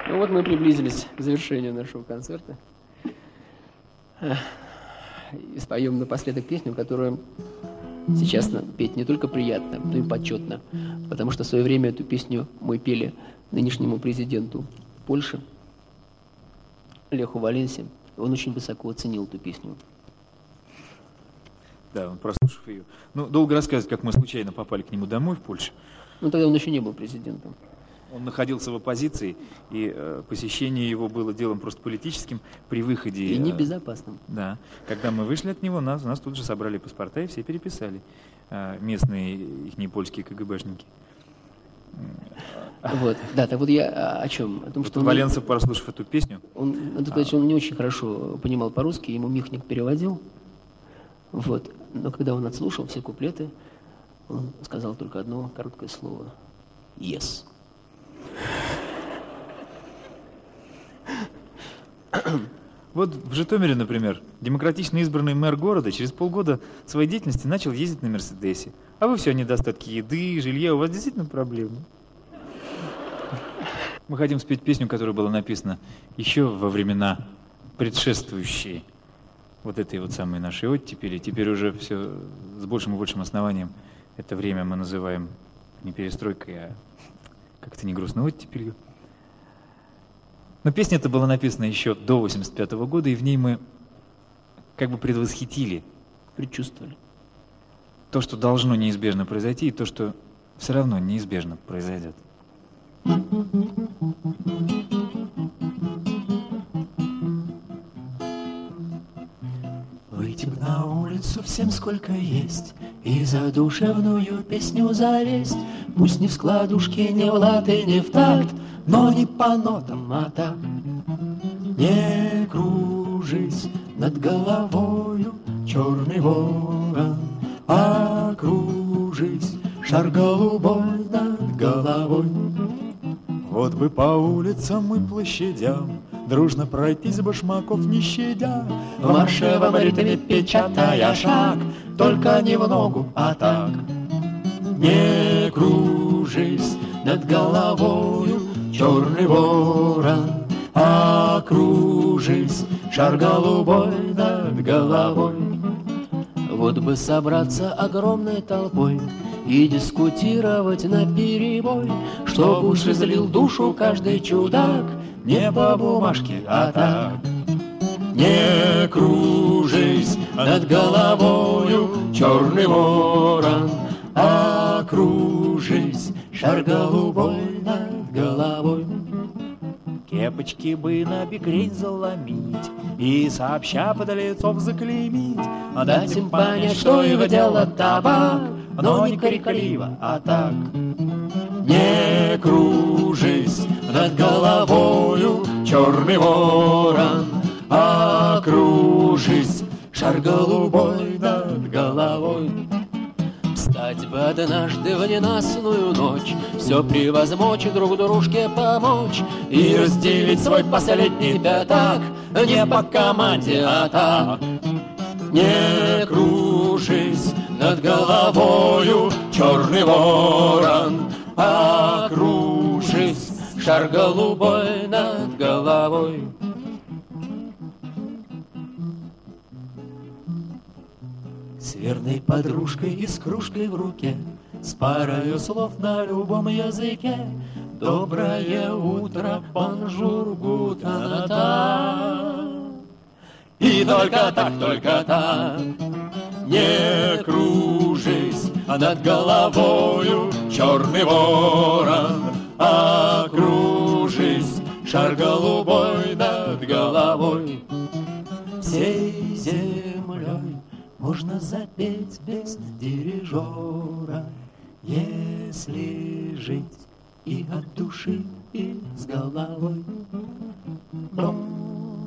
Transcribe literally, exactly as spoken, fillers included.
Ну вот мы приблизились к завершению нашего концерта. И споем напоследок песню, которую сейчас петь не только приятно, но и почетно. Потому что в свое время эту песню мы пели нынешнему президенту Польши, Леху Валенсе. Он очень высоко оценил эту песню. Да, он прослушав ее. Ну, долго рассказывать, как мы случайно попали к нему домой в Польше. Ну, тогда он еще не был президентом. Он находился в оппозиции, и э, посещение его было делом просто политическим. При выходе... И небезопасным. Э, да. Когда мы вышли от него, нас, нас тут же собрали паспорта и все переписали. Э, местные, их польские КГБшники. Вот, да, так вот я о чем? О том, вот что Валенса, прослушав эту песню... Он, надо сказать, а... он не очень хорошо понимал по-русски, ему Михник переводил. Вот. Но когда он отслушал все куплеты, он сказал только одно короткое слово. Yes. Вот в Житомире, например, демократично избранный мэр города через полгода своей деятельности начал ездить на Мерседесе. А вы все о недостатке еды, жилья. У вас действительно проблемы? Мы хотим спеть песню, которая была написана еще во времена предшествующие вот этой вот самой нашей оттепели. Теперь уже все с большим и большим основанием это время мы называем не перестройкой, а как-то не грустно оттепелью. Но песня эта была написана еще до восемьдесят пятого года, и в ней мы как бы предвосхитили, предчувствовали то, что должно неизбежно произойти, и то, что все равно неизбежно произойдет. Выйти б на улицу всем сколько есть, и задушевную песню завесть. Пусть не в складушке, не в лад и не в такт, но не по нотам, а так. Не кружись над головою, черный ворон, а кружись, шар голубой над головой. Вот бы по улицам и площадям дружно пройтись башмаков не щадя, в маршевом ритме печатая шаг, только не в ногу, а так. Не кружись над головою, черный ворон, а кружись, шар голубой над головой. Вот бы собраться огромной толпой и дискутировать наперебой, чтоб уж излил душу каждый чудак, не по бумажке, а так. Не кружись над головою, черный ворон, а кружись, шар голубой над головой. Кепочки бы на бекрень заломить и сообща подлецов заклеймить, дать им понять, что их дело табак, но не крикливо, а так. Не кружись над головою, черный ворон, а кружись, шар голубой над головой. Встать бы однажды в ненастную ночь, все превозмочь и друг дружке помочь, и разделить свой последний пятак, не по команде, а так. Не кружись над головою, черный ворон, а кружись, шар голубой над головой. С верной подружкой и с кружкой в руке, с парою слов на любом языке, доброе утро, бонжур, гутаната. И только так, только так. Не кружись над головою, черный ворон, а кружись, шар голубой над головой. Всей землей можно запеть без дирижера, если жить и от души, и с головой. Дом.